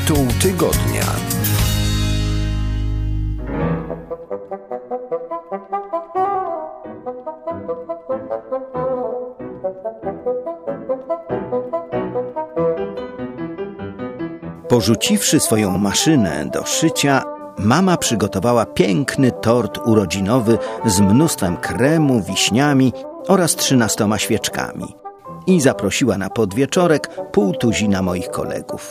Tytuł tygodnia. Porzuciwszy swoją maszynę do szycia, mama przygotowała piękny tort urodzinowy z mnóstwem kremu, wiśniami oraz 13 świeczkami i zaprosiła na podwieczorek 1/2 moich kolegów.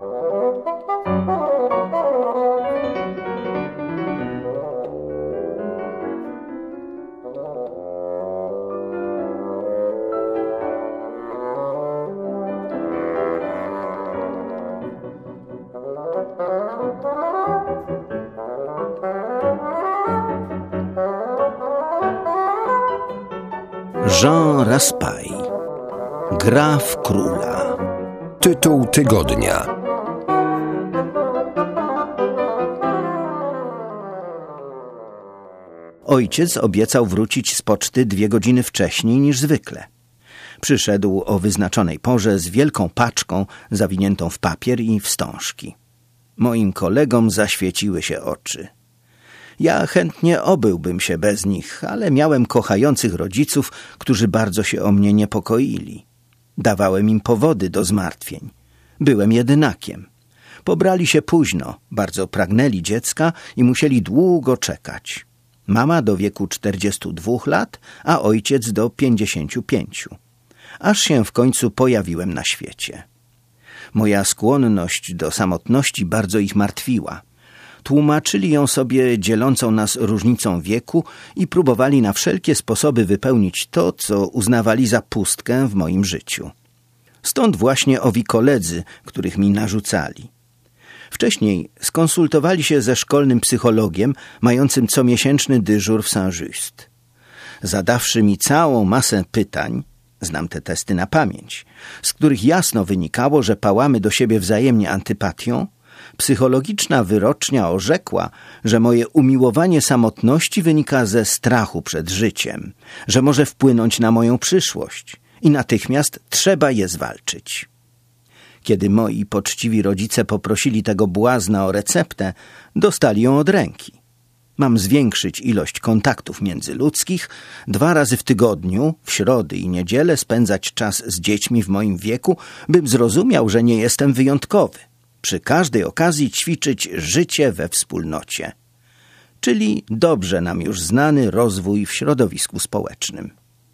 Jean Raspail. Gra w króla. Tytuł tygodnia. Ojciec obiecał wrócić z poczty 2 godziny wcześniej niż zwykle. Przyszedł o wyznaczonej porze z wielką paczką zawiniętą w papier i wstążki. Moim kolegom zaświeciły się oczy. Ja chętnie obyłbym się bez nich, ale miałem kochających rodziców, którzy bardzo się o mnie niepokoili. Dawałem im powody do zmartwień. Byłem jedynakiem. Pobrali się późno, bardzo pragnęli dziecka i musieli długo czekać. Mama do wieku 42 lat, a ojciec do 55. Aż się w końcu pojawiłem na świecie. Moja skłonność do samotności bardzo ich martwiła. Tłumaczyli ją sobie dzielącą nas różnicą wieku i próbowali na wszelkie sposoby wypełnić to, co uznawali za pustkę w moim życiu. Stąd właśnie owi koledzy, których mi narzucali. Wcześniej skonsultowali się ze szkolnym psychologiem mającym comiesięczny dyżur w Saint-Just. Zadawszy mi całą masę pytań, znam te testy na pamięć, z których jasno wynikało, że pałamy do siebie wzajemnie antypatią, psychologiczna wyrocznia orzekła, że moje umiłowanie samotności wynika ze strachu przed życiem, że może wpłynąć na moją przyszłość i natychmiast trzeba je zwalczyć. Kiedy moi poczciwi rodzice poprosili tego błazna o receptę, dostali ją od ręki. Mam zwiększyć ilość kontaktów międzyludzkich, 2 razy w tygodniu, w środy i niedzielę spędzać czas z dziećmi w moim wieku, bym zrozumiał, że nie jestem wyjątkowy. Przy każdej okazji ćwiczyć życie we wspólnocie, czyli dobrze nam już znany rozwój w środowisku społecznym.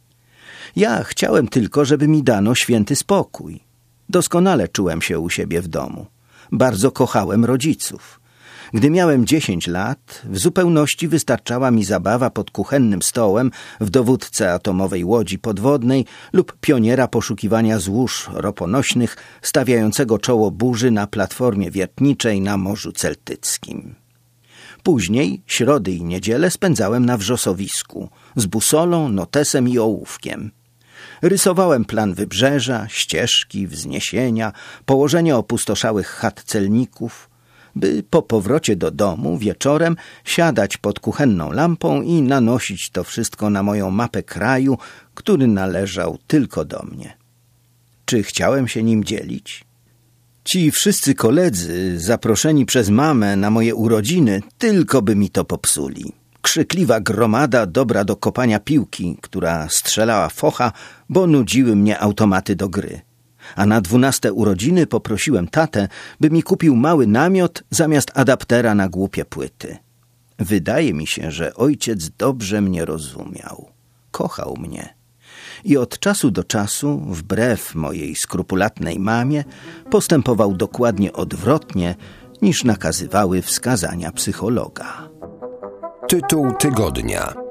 Ja chciałem tylko, żeby mi dano święty spokój. Doskonale czułem się u siebie w domu. Bardzo kochałem rodziców. Gdy miałem 10 lat, w zupełności wystarczała mi zabawa pod kuchennym stołem w dowódcę atomowej łodzi podwodnej lub pioniera poszukiwania złóż roponośnych stawiającego czoło burzy na platformie wiertniczej na Morzu Celtyckim. Później środy i niedziele spędzałem na wrzosowisku z busolą, notesem i ołówkiem. Rysowałem plan wybrzeża, ścieżki, wzniesienia, położenie opustoszałych chat celników, by po powrocie do domu wieczorem siadać pod kuchenną lampą i nanosić to wszystko na moją mapę kraju, który należał tylko do mnie. Czy chciałem się nim dzielić? Ci wszyscy koledzy, zaproszeni przez mamę na moje urodziny, tylko by mi to popsuli. Krzykliwa gromada dobra do kopania piłki, która strzelała focha, bo nudziły mnie automaty do gry. A na 12 urodziny poprosiłem tatę, by mi kupił mały namiot zamiast adaptera na głupie płyty. Wydaje mi się, że ojciec dobrze mnie rozumiał. Kochał mnie. I od czasu do czasu, wbrew mojej skrupulatnej mamie, postępował dokładnie odwrotnie, niż nakazywały wskazania psychologa. Tytuł tygodnia.